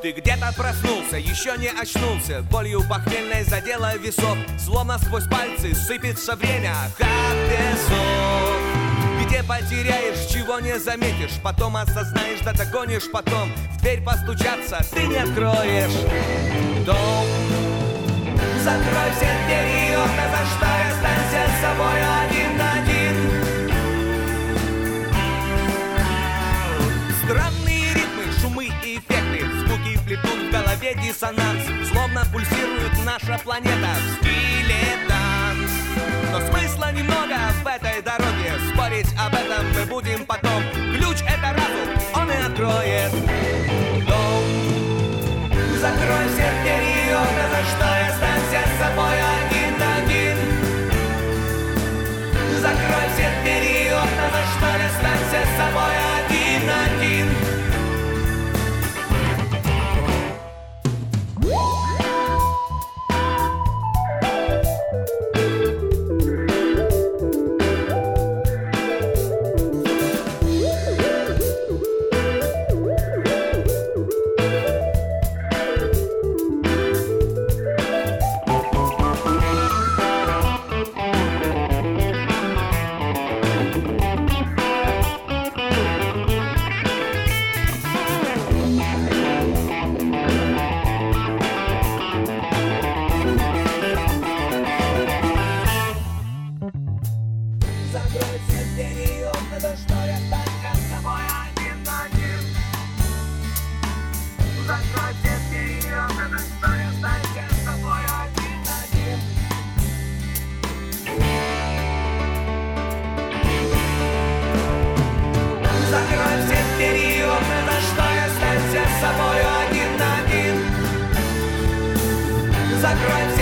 Ты где-то проснулся, еще не очнулся. Болью похмельной задела висок. Словно сквозь пальцы сыпется время, как песок. Где потеряешь, чего не заметишь. Потом осознаешь, да догонишь потом. В дверь постучаться ты не откроешь. Дом. Закрой все двери и окна, за что и останься с собой один на один. Странные ритмы, шумы и эффекты, звуки плетут в голове диссонанс. Словно пульсирует наша планета в стиле танц. Но смысла немного в этой дороге. Спорить об этом мы будем потом. Ключ — это разум, он и откроет дом. Закрой все двери и окна, за что и останься с собой один на один. Закрой все двери и окна, за что и останься с собой один на один. Закрой